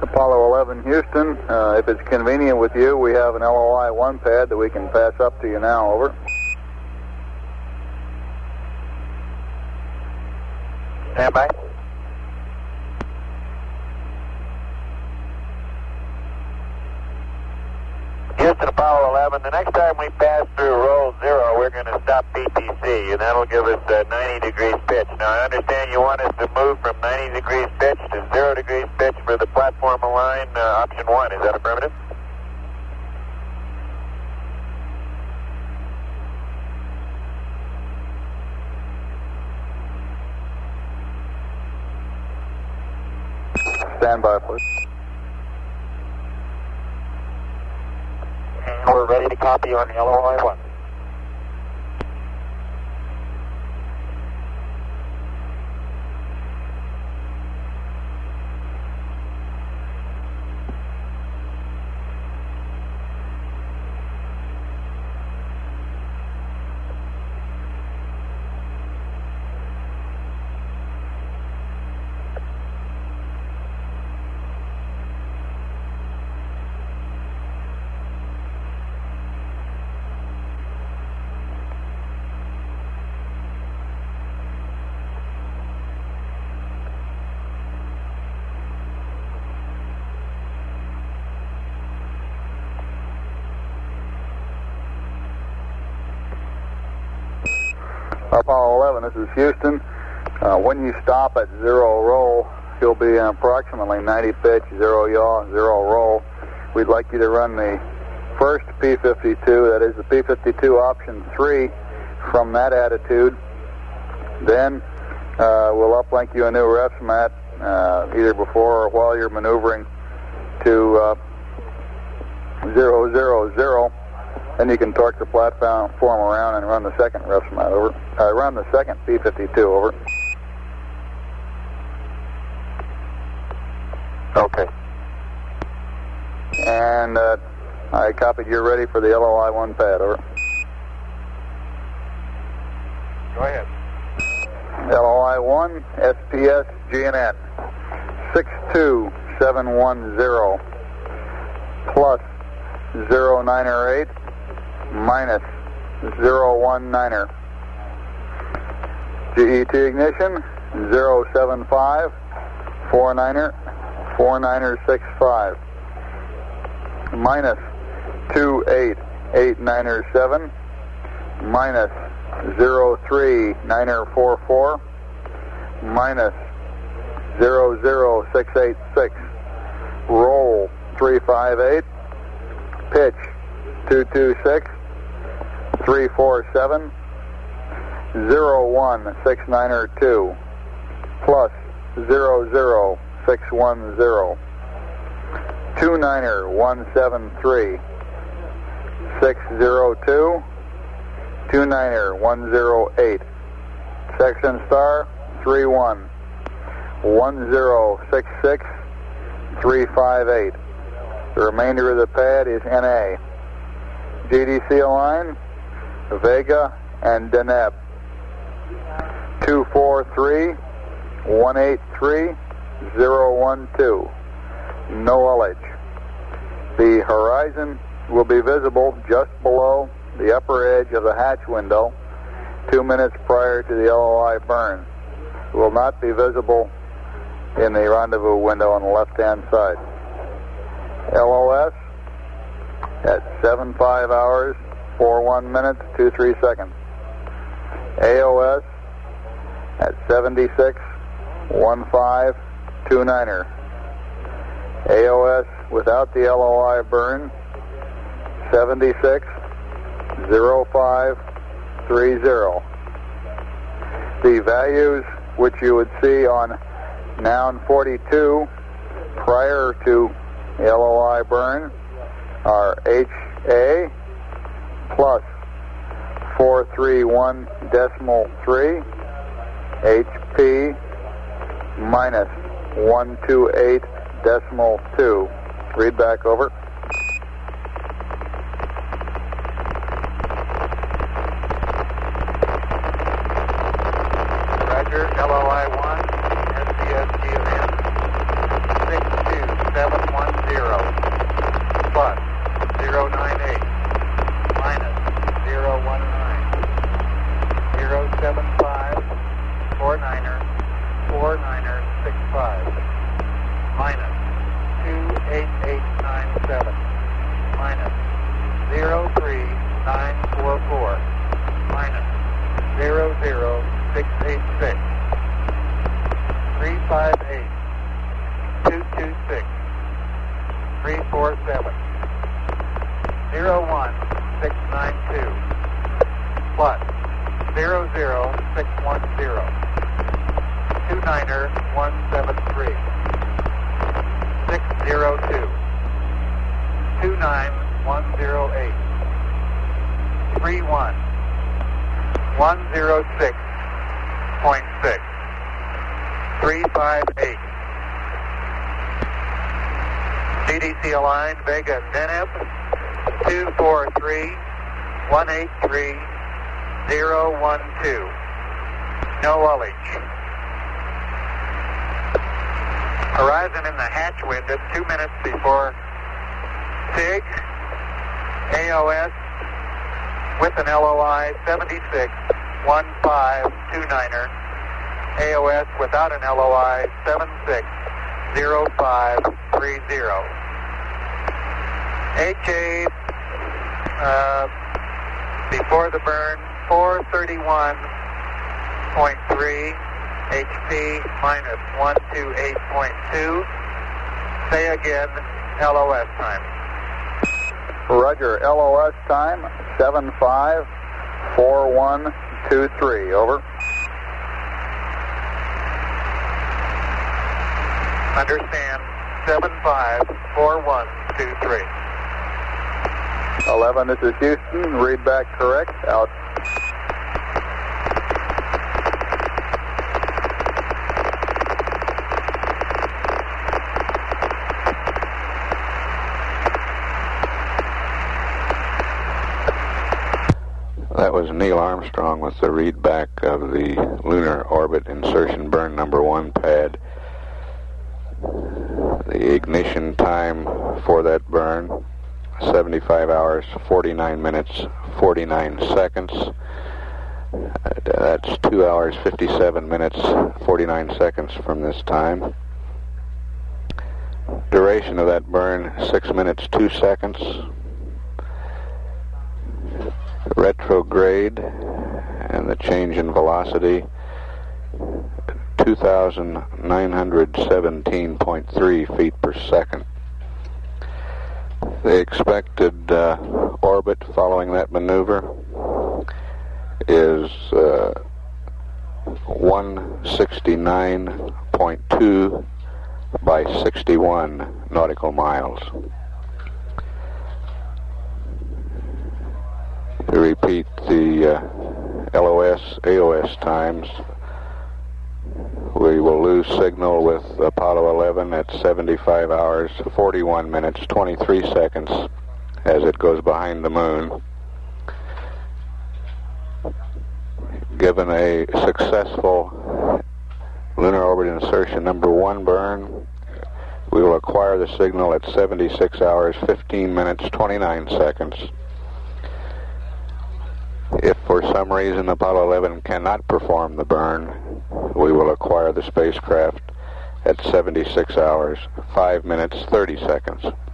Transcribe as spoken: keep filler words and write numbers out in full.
Apollo eleven, Houston. Uh, if it's convenient with you, we have an L O I one pad that we can pass up to you now. Over. Stand by. Houston, Apollo eleven. The next time we pass through roll zero, we're going to stop P T C, and that'll give us uh, ninety degrees pitch. Now, I understand you want us to move from ninety degrees pitch to zero degrees pitch for the platform align, uh, option one. Is that affirmative? Stand by, please. And we're ready to copy on the L O I one. Apollo eleven, this is Houston. Uh, when you stop at zero roll, you'll be in approximately ninety pitch, zero yaw, zero roll. We'd like you to run the first P fifty-two, that is the P fifty-two option three, from that attitude. Then uh, we'll uplink you a new refs mat, uh, either before or while you're maneuvering to uh, zero, zero, zero. Then you can torque the platform around and run the second refs mat over. Uh, run the second P fifty-two over. Okay. And uh, I copied you're ready for the L O I one pad, over. Go ahead. L O I one, S P S G N N, six two seven one zero, plus zero niner eight, minus zero one niner. G E T ignition, zero seven five, four niner, four niner six five, minus two eight eight niner seven, minus zero three niner four four, minus zero zero six eight six, roll three five eight, pitch two two six, three four seven, zero one six niner two, plus zero zero six one zero, two niner one seven three, six zero two, two niner one zero eight, section star three one, one zero six six, three five eight. The remainder of the pad is N A. G D C align, Vega and Deneb. two four three, one eight three, zero one two. No L H. The horizon will be visible just below the upper edge of the hatch window two minutes prior to the L O I burn. It will not be visible in the rendezvous window on the left-hand side. L O S at seven five hours, four one minutes, two three seconds. A O S at seventy-six, one five, two niner. A O S without the L O I burn, seventy-six, zero five, three zero. The values which you would see on noun forty-two prior to the L O I burn are H A plus four three one decimal three, H P minus one two eight decimal two. Read back, over. Roger, L O I one, S C S G M N, six two seven niner six five. Minus two eight eight nine seven. Minus zero three nine four four. Minus zero zero six eight six. three five eight. two two six. three four seven. zero one six nine two. Plus zero zero six one zero. two niner one seven three. six zero two. two nine one zero eight. three one. one zero six point six. three five eight. D D C aligned, Vega Deneb, two four three one eight three zero one two. No ullage. Horizon in the hatch window, two minutes before S I G. A O S with an L O I seventy-six one five two niner. A O S without an L O I seven six zero five three zero. H A uh, before the burn four thirty-one point three. H P minus one twenty-eight point two. Say again, L O S time. Roger, L O S time seven five four one two three. Over. Understand, seven five four one two three. eleven, this is Houston. Read back correct. Out. That was Neil Armstrong with the read back of the lunar orbit insertion burn number one pad. The ignition time for that burn, seventy-five hours, forty-nine minutes, forty-nine seconds. That's two hours, fifty-seven minutes, forty-nine seconds from this time. Duration of that burn, six minutes, two seconds. Retrograde and the change in velocity, two thousand nine hundred seventeen point three feet per second. The expected uh, orbit following that maneuver is uh, one sixty-nine point two by sixty-one nautical miles. To repeat the uh, L O S, A O S times, we will lose signal with Apollo eleven at seventy-five hours, forty-one minutes, twenty-three seconds as it goes behind the moon. Given a successful lunar orbit insertion number one burn, we will acquire the signal at seventy-six hours, fifteen minutes, twenty-nine seconds. If for some reason Apollo eleven cannot perform the burn, we will acquire the spacecraft at seventy-six hours, five minutes, thirty seconds.